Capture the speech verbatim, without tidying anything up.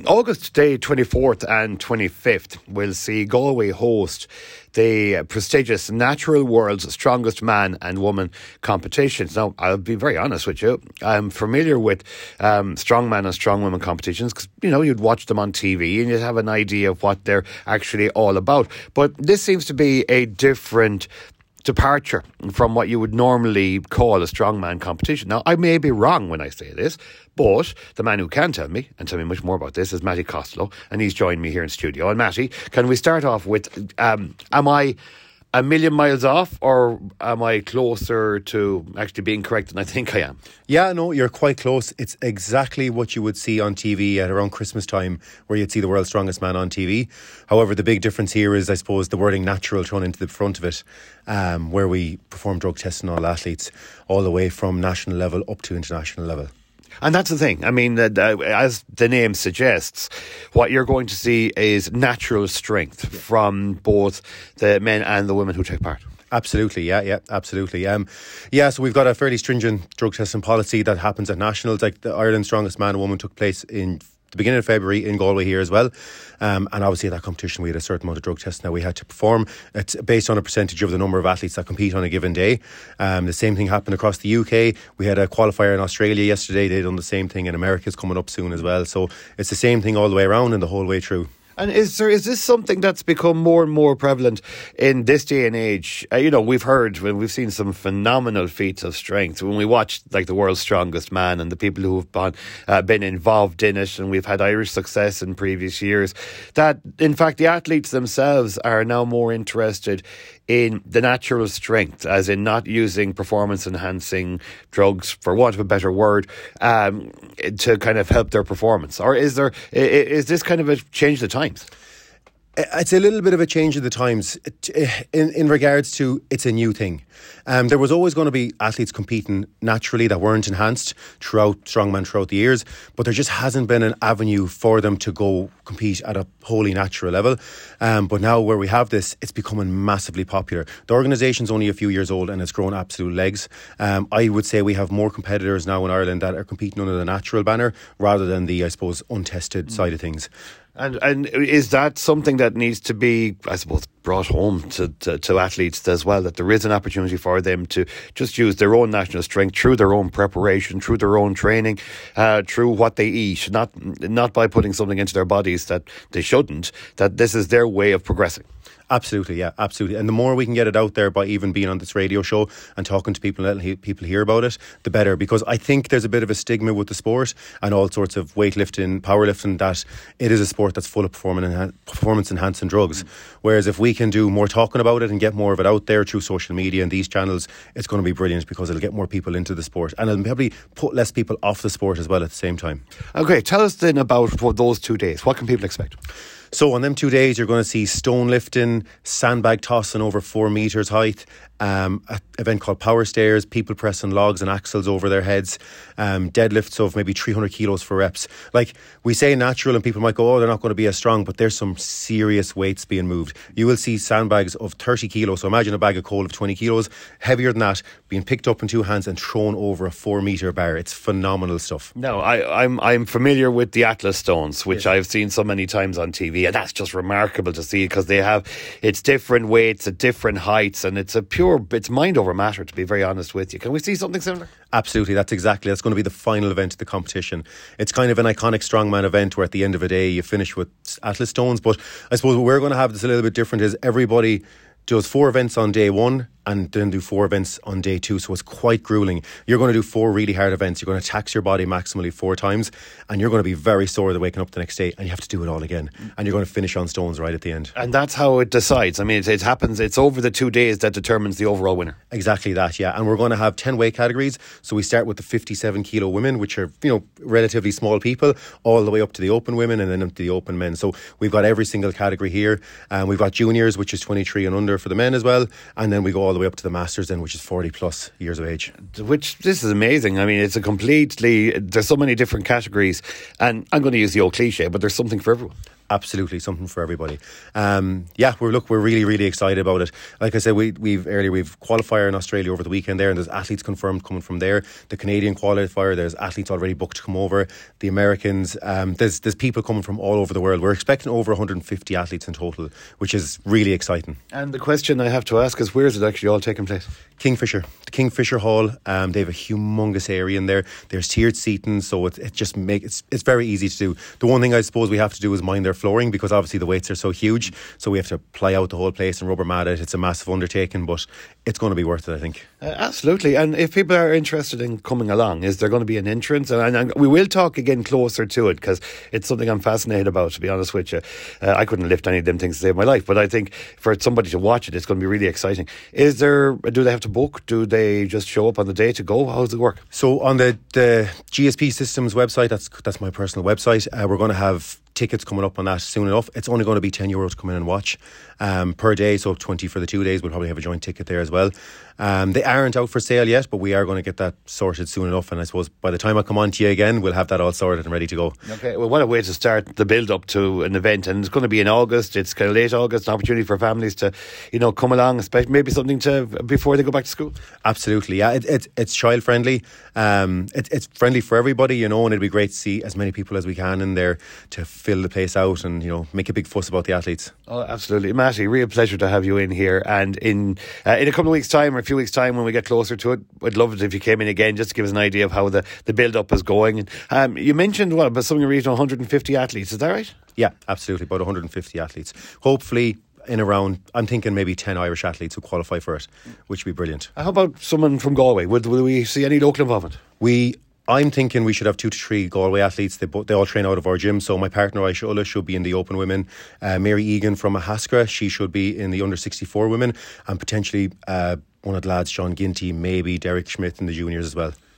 August day twenty-fourth and twenty-fifth will see Galway host the prestigious Natural World's Strongest Man and Woman competitions. Now, I'll be very honest with you. I'm familiar with um, strongman and strongwoman competitions because, you know, you'd watch them on T V and you'd have an idea of what they're actually all about. But this seems to be a different departure from what you would normally call a strongman competition. Now, I may be wrong when I say this, but the man who can tell me, and tell me much more about this, is Matty Costello, and he's joined me here in studio. And Matty, can we start off with, um, am I a million miles off, or am I closer to actually being correct than I think I am? Yeah, no, you're quite close. It's exactly what you would see on T V at around Christmas time, where you'd see the world's strongest man on T V. However, the big difference here is, I suppose, the wording natural thrown into the front of it, um, where we perform drug tests on all athletes, all the way from national level up to international level. And that's the thing. I mean, uh, as the name suggests, what you're going to see is natural strength yeah. from both the men and the women who take part. Absolutely, yeah, yeah, absolutely. Um, yeah, so we've got a fairly stringent drug testing policy that happens at nationals. Like the Ireland's Strongest Man and Woman took place in the beginning of February in Galway here as well. Um, and obviously at that competition we had a certain amount of drug tests now we had to perform. It's based on a percentage of the number of athletes that compete on a given day. Um, the same thing happened across the U K. We had a qualifier in Australia yesterday. They'd done the same thing, and America's coming up soon as well. So it's the same thing all the way around and the whole way through. And is there is this something that's become more and more prevalent in this day and age? Uh, you know, we've heard, we've seen some phenomenal feats of strength when we watched like the world's strongest man and the people who have been, uh, been involved in it, and we've had Irish success in previous years, that in fact the athletes themselves are now more interested in the natural strength, as in not using performance enhancing drugs, for want of a better word, um, to kind of help their performance? Or is there is this kind of a change of the times? It's a little bit of a change of the times in, in regards to it's a new thing. Um, there was always going to be athletes competing naturally that weren't enhanced throughout strongman throughout the years, but there just hasn't been an avenue for them to go compete at a wholly natural level. Um, but now where we have this, it's becoming massively popular. The organisation's only a few years old and it's grown absolute legs. Um, I would say we have more competitors now in Ireland that are competing under the natural banner rather than the, I suppose, untested mm. side of things. And and is that something that needs to be, I suppose, brought home to, to, to athletes as well, that there is an opportunity for them to just use their own national strength through their own preparation, through their own training, uh, through what they eat, not not by putting something into their bodies that they shouldn't, that this is their way of progressing? Absolutely, yeah, absolutely. And the more we can get it out there by even being on this radio show and talking to people and letting people hear about it, the better. Because I think there's a bit of a stigma with the sport and all sorts of weightlifting, powerlifting, that it is a sport that's full of performance enhancing drugs. Mm. Whereas if we can do more talking about it and get more of it out there through social media and these channels, it's going to be brilliant because it'll get more people into the sport and it'll probably put less people off the sport as well at the same time. Okay, tell us then about those two days. What can people expect? So on them two days, you're going to see stone lifting, sandbag tossing over four metres height, um, an event called power stairs, people pressing logs and axles over their heads, um, deadlifts of maybe three hundred kilos for reps. Like, we say natural and people might go, oh, they're not going to be as strong, but there's some serious weights being moved. You will see sandbags of thirty kilos. So imagine a bag of coal of twenty kilos, heavier than that, being picked up in two hands and thrown over a four metre bar. It's phenomenal stuff. No, I, I'm I'm familiar with the Atlas stones, which yeah. I've seen so many times on T V, and that's just remarkable to see because they have, it's different weights at different heights, and it's a pure, it's mind over matter, to be very honest with you. Can we see something similar? Absolutely, that's exactly, that's going to be the final event of the competition. It's kind of an iconic strongman event where at the end of a day you finish with Atlas stones, but I suppose what we're going to have that's a little bit different is everybody does four events on day one and then do four events on day two. So it's quite grueling. You're going to do four really hard events. You're going to tax your body maximally four times and you're going to be very sore the waking up the next day and you have to do it all again. And you're going to finish on stones right at the end. And that's how it decides. I mean, it, it happens, it's over the two days that determines the overall winner. Exactly that, yeah. And we're going to have ten weight categories. So we start with the fifty-seven kilo women, which are, you know, relatively small people, all the way up to the open women and then up to the open men. So we've got every single category here. And we've got juniors, which is twenty-three and under for the men as well. And then we go all the way up to the masters then, which is forty plus years of age. Which, this is amazing. I mean, it's a completely, there's so many different categories, and I'm going to use the old cliche, but there's something for everyone. Absolutely, something for everybody. Um, yeah, we're look, we're really, really excited about it. Like I said, we, we've earlier we've qualifier in Australia over the weekend there, and there's athletes confirmed coming from there. The Canadian qualifier, there's athletes already booked to come over. The Americans, um, there's there's people coming from all over the world. We're expecting over one hundred fifty athletes in total, which is really exciting. And the question I have to ask is, where is it actually all taking place? Kingfisher, the Kingfisher Hall. Um, they have a humongous area in there. There's tiered seating, so it, it just make it's it's very easy to do. The one thing I suppose we have to do is mind their flooring, because obviously the weights are so huge, so we have to ply out the whole place and rubber mat it. It's a massive undertaking, but it's going to be worth it, I think. Uh, absolutely. And if people are interested in coming along, is there going to be an entrance? And, and, and we will talk again closer to it, because it's something I'm fascinated about, to be honest with you. Uh, I couldn't lift any of them things to save my life, but I think for somebody to watch it, it's going to be really exciting. Is there, do they have to book? Do they just show up on the day to go? How does it work? So on the, the G S P Systems website, that's that's my personal website, uh, we're going to have tickets coming up on that soon enough. It's only going to be ten euros to come in and watch um, per day, so twenty for the two days. We'll probably have a joint ticket there as well. Um, they aren't out for sale yet, but we are going to get that sorted soon enough, and I suppose by the time I come on to you again, we'll have that all sorted and ready to go. Okay, well, what a way to start the build up to an event, and it's going to be in August. It's kind of late August, an opportunity for families to, you know, come along, especially maybe something to before they go back to school. Absolutely, yeah. It, it, it's child friendly. Um, it, it's friendly for everybody, you know, and it'd be great to see as many people as we can in there to fill the place out and, you know, make a big fuss about the athletes. Oh, absolutely, Matty. Real pleasure to have you in here, and in uh, in a couple of weeks' time or a few weeks' time when we get closer to it, I'd love it if you came in again just to give us an idea of how the, the build up is going. Um, you mentioned what about something around one hundred fifty athletes, is that right? Yeah, absolutely, about one hundred fifty athletes. Hopefully in around, I'm thinking maybe ten Irish athletes who qualify for it, which would be brilliant. How about someone from Galway? Would, will we see any local involvement? We I'm thinking we should have two to three Galway athletes. They both, they all train out of our gym. So my partner Aisha Ulla should be in the open women. Uh, Mary Egan from Ahaskra, she should be in the under sixty-four women, and potentially uh, one of the lads, John Ginty, maybe Derek Schmidt in the juniors as well.